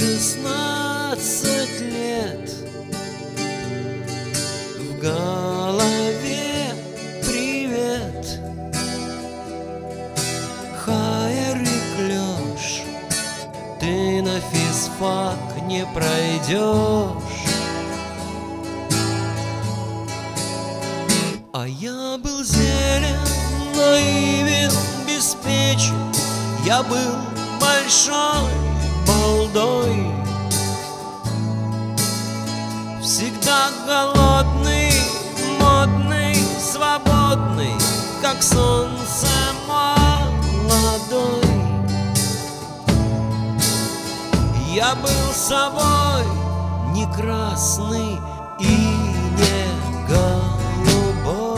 16 лет, в голове привет, хайер и клёш, ты на физфак не пройдешь. А я был зелен, наивен, беспечен, я был большой балдой, всегда голодный, модный, свободный, как солнце молодой. Я был собой не красный и не голубой.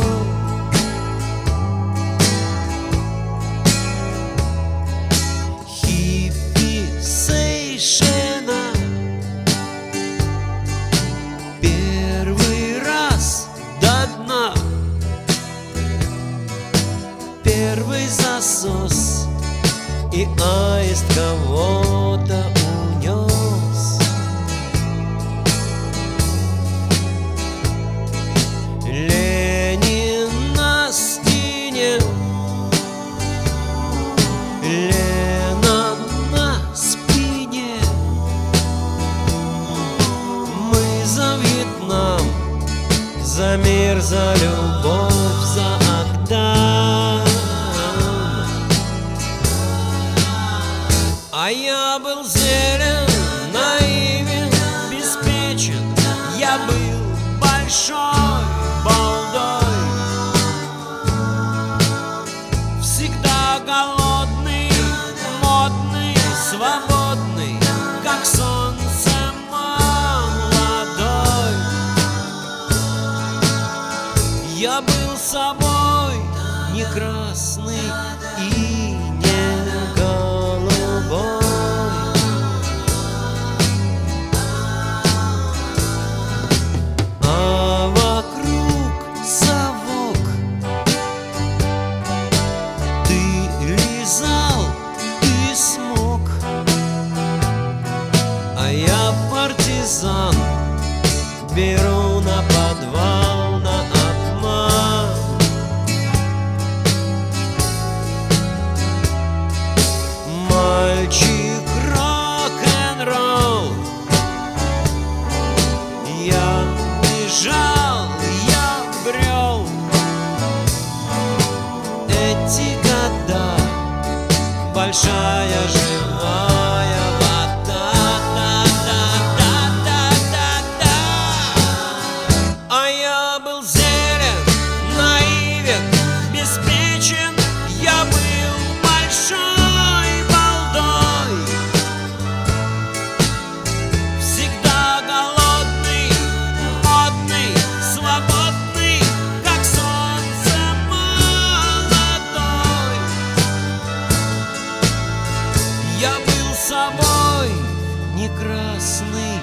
Хиппи Сейшена первый раз до дна, первый засос, и аист кого-то унес. Ленин на стене, Лена на спине, мы за Вьетнам, за мир, за любовь, за Агдам. А я был зелен, наивен, беспечен, я был большой балдой, всегда голодный, модный, свободный, как солнце молодой. Я был собой не красный и не голубой. А вокруг совок ты лизал, ты смог, а я партизан, беру на подвал, на обман. Мальчик рок-н-ролл, я бежал, я брел эти года, большая живая вода. А я был зелен, наивен, беспечен, я был большой балдой, всегда голодный, модный, свободный, как солнце молодой. Я был собой не красный